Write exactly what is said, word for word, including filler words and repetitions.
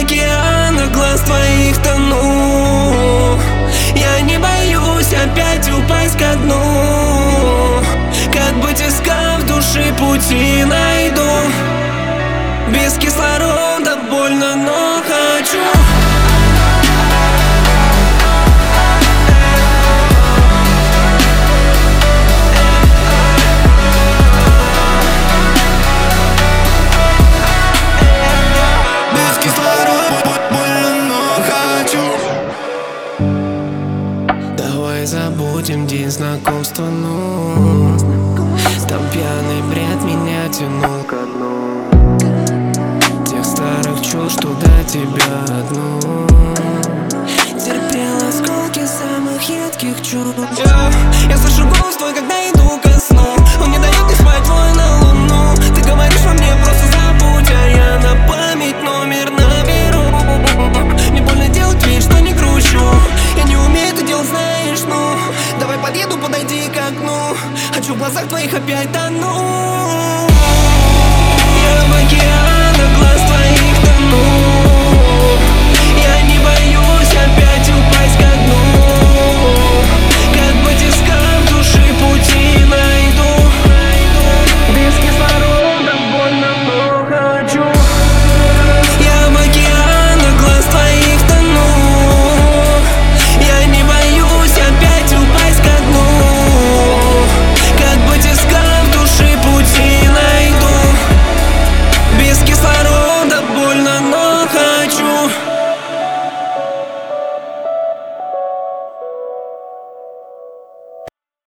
океанах глаз твоих тону. Я не боюсь опять упасть ко дну. Как быть, искав души пути найду. Без кислорода больно, но хочу. Давай забудем день знакомства, ну. Там пьяный бред меня тянул ко дну. Тех старых чувств туда тебя одну. Терпел осколки самых едких чувств. yeah. Я слышу голос твой, когда иду ко сну. Он не дает мне спать, твой на луну. Ты говоришь во мне, просто забудь, а я